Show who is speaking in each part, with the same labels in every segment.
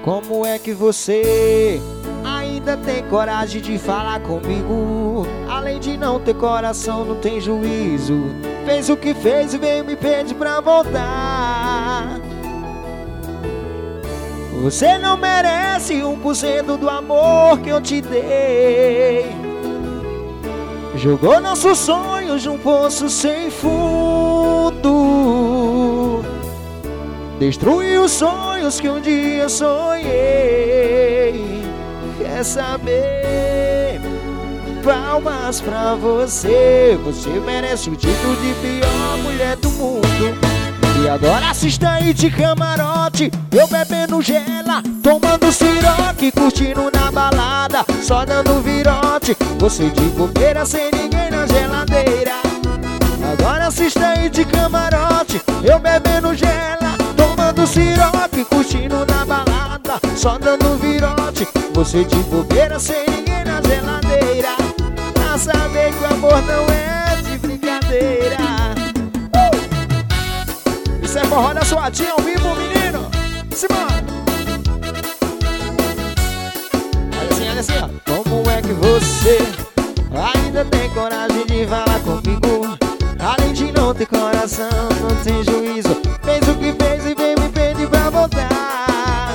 Speaker 1: Como é que você ainda tem coragem de falar comigo? Além de não ter coração, não tem juízo. Fez o que fez e veio me pedir pra voltar. Você não merece 1% do amor que eu te dei. Jogou nossos sonhos num poço sem fundo. Destruiu os sonhos que um dia sonhei. Quer saber? Palmas pra você. Você merece o título de pior mulher do mundo. E agora assista aí de camarote, eu bebendo gela, tomando siroque, curtindo na balada, só dando virote. Você de bobeira sem ninguém na geladeira. Agora assista aí de camarote, eu bebendo gela, tomando siroque, curtindo na balada, só dando virote. Você de bobeira sem ninguém na geladeira. Pra saber que o amor não é de brincadeira. Isso é forró da suadinha ao vivo, menino. Simbora. Olha assim, ó. Como é que você ainda tem coragem de falar comigo? Além de não ter coração, não tem juízo. Fez o que fez e veio me pedir pra voltar.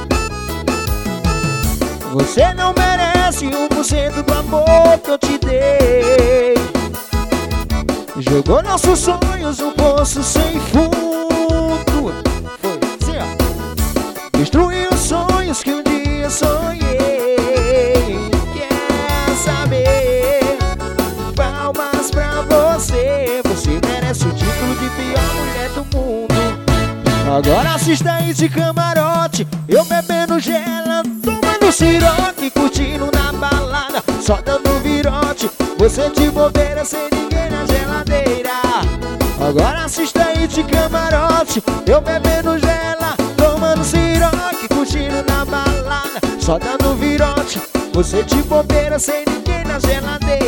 Speaker 1: Você não merece 1% do amor que eu te dei. Jogou nossos sonhos num poço sem fundo. Foi assim, ó. Destruiu os sonhos que um dia sonhei. Quer saber? Palmas pra você. Você merece o título de pior mulher do mundo. Agora assista aí de camarote, eu bebendo gela, tomando siroque, curtindo na balada, só dando virote. Você de bobeira sem ninguém na geladeira. Agora assista aí de camarote, eu bebendo gela, tomando siroque, curtindo na balada, só dando virote. Você de bobeira sem ninguém na geladeira.